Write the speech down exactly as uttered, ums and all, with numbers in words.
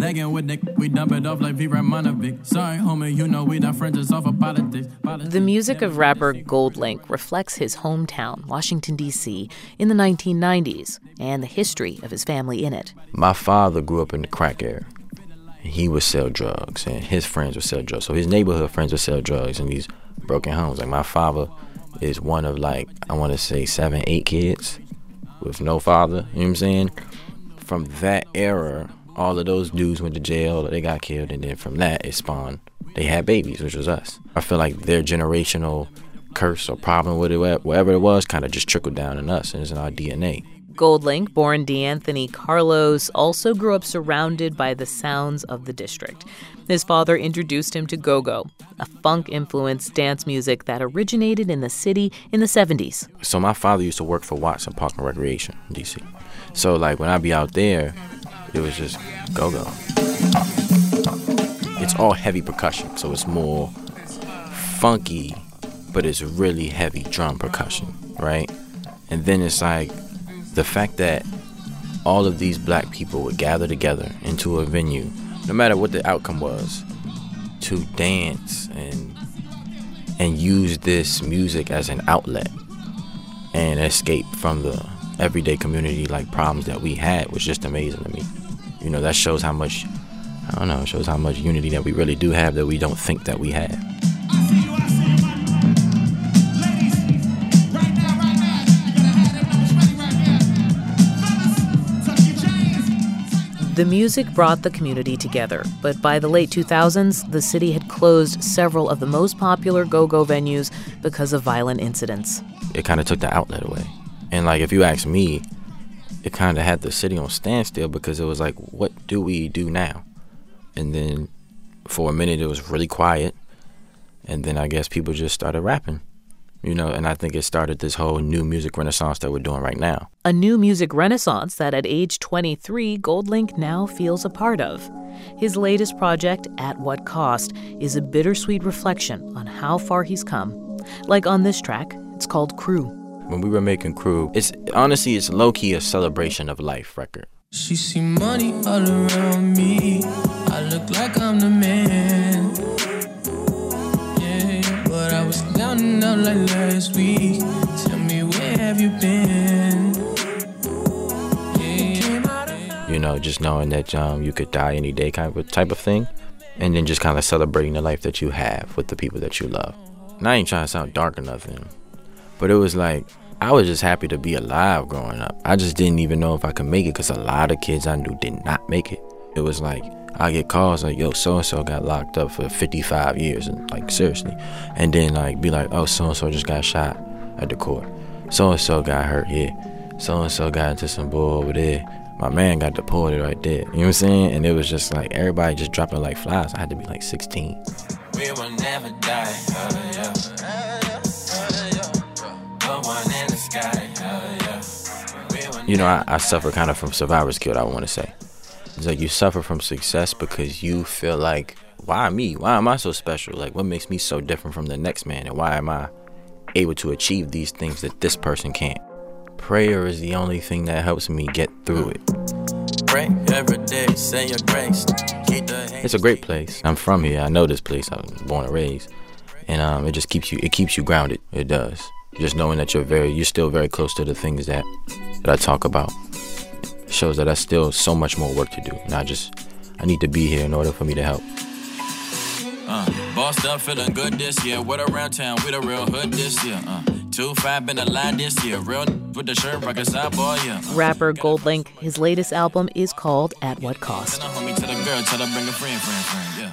Legging with Nick, we dump it off like V. Ramanovic. Sorry, homie, you know we not friends, it's off of politics. politics. The music of rapper GoldLink reflects his hometown, Washington, D C, in the nineteen nineties, and the history of his family in it. My father grew up in the crack era. He would sell drugs, and his friends would sell drugs. So his neighborhood friends would sell drugs in these broken homes. Like, my father is one of, like, I want to say seven, eight kids with no father, you know what I'm saying? From that era, all of those dudes went to jail or they got killed, and then from that it spawned, they had babies, which was us. I feel like their generational curse or problem with it, whatever it was, kind of just trickled down in us, and it's in our D N A. GoldLink, born DeAnthony Carlos, also grew up surrounded by the sounds of the district. His father introduced him to go-go, a funk-influenced dance music that originated in the city in the seventies. So my father used to work for Watson Park and Recreation in D C. So, like, when I be out there, it was just go-go. It's all heavy percussion, so it's more funky, but it's really heavy drum percussion, right? And then it's like the fact that all of these black people would gather together into a venue, no matter what the outcome was, to dance and and use this music as an outlet and escape from the everyday community like problems that we had was just amazing to me. You know, that shows how much, I don't know, it shows how much unity that we really do have that we don't think that we have. The music brought the community together, but by the late two thousands, the city had closed several of the most popular go-go venues because of violent incidents. It kind of took the outlet away. And, like, if you ask me, it kind of had the city on standstill because it was like, what do we do now? And then for a minute, it was really quiet. And then I guess people just started rapping. You know, and I think it started this whole new music renaissance that we're doing right now. A new music renaissance that at age twenty-three, GoldLink now feels a part of. His latest project, At What Cost, is a bittersweet reflection on how far he's come. Like on this track, it's called Crew. When we were making Crew, it's honestly, it's low-key a celebration of life record. She see money all around me. I look like I'm the man. But I was down and out like last week. Tell me, where have you been? You know, just knowing that um, you could die any day kind of type of thing. And then just kind of celebrating the life that you have with the people that you love. And I ain't trying to sound dark or nothing. But it was like, I was just happy to be alive growing up. I just didn't even know if I could make it because a lot of kids I knew did not make it. It was like, I get calls like, yo, so-and-so got locked up for fifty-five years, and like, seriously. And then, like, be like, oh, so-and-so just got shot at the court. So-and-so got hurt here. So-and-so got into some bull over there. My man got deported right there. You know what I'm saying? And it was just like, everybody just dropping like flies. I had to be like sixteen. We will never die, oh, yeah. No one in the sky, oh, yeah. You know, I, I suffer kind of from survivor's guilt, I want to say. It's like you suffer from success because you feel like, why me? Why am I so special? Like, what makes me so different from the next man? And why am I able to achieve these things that this person can't? Prayer is the only thing that helps me get through it. Pray every day, say your grace. It's a great place. I'm from here. I know this place. I was born and raised. And um, it just keeps you, it keeps you grounded. It does. Just knowing that you're very, you're still very close to the things that, that I talk about. Shows that I still so much more work to do. And I just, I need to be here in order for me to help. Uh, bossed up, feeling good this year. What around town, we the real hood this year. Uh, two five been a line this year. Real with the shirt, rock a side boy, yeah. Rapper GoldLink, his latest album is called At What Cost. Send a homie to the girl, tell her bring a friend, friend, friend, yeah.